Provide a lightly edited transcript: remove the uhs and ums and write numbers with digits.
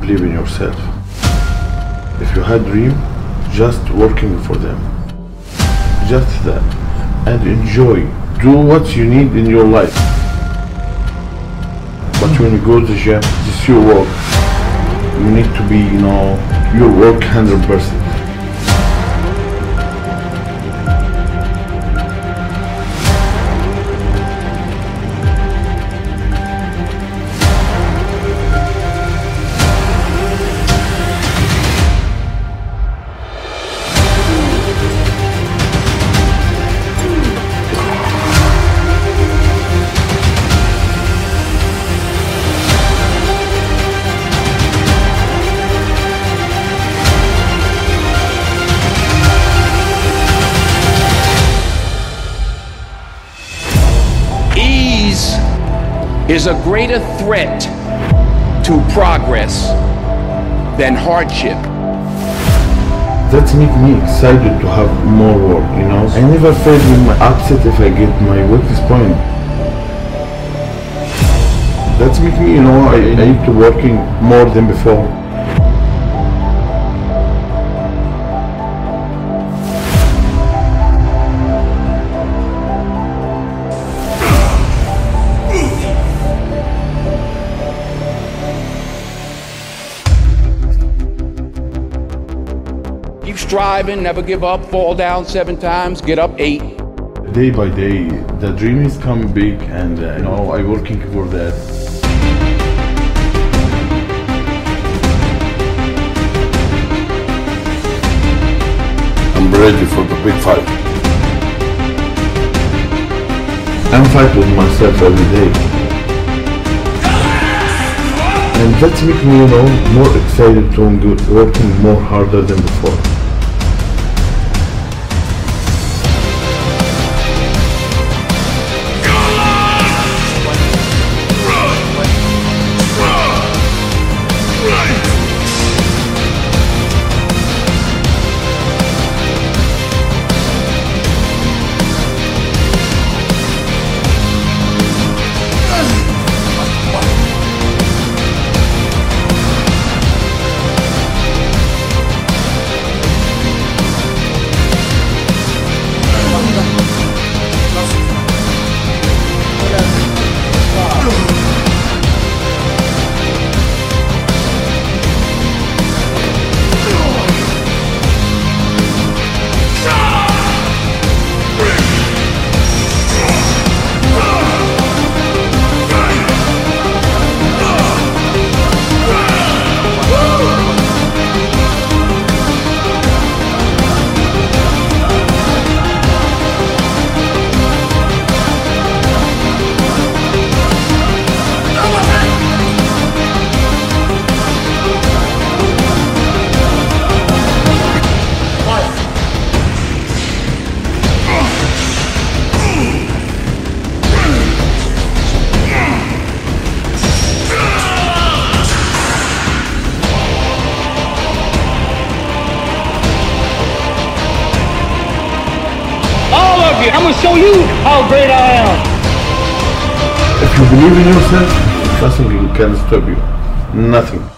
believe in yourself. If you had dream, just working for them. Just that. And enjoy. Do what you need in your life. But when you go to the gym, this is your work. You need to be, your work 100%. Ease is a greater threat to progress than hardship. That makes me excited to have more work, I never feel upset if I get my weakest point. That makes me, I need to working more than before. Keep striving, never give up, fall down 7 times, get up 8. Day by day, the dream is coming big, and I working for that. I'm ready for the big fight. I'm fighting with myself every day. And that makes me, more excited to working more harder than before. I'm gonna show you how great I am. If you believe in yourself, nothing can stop you. Nothing.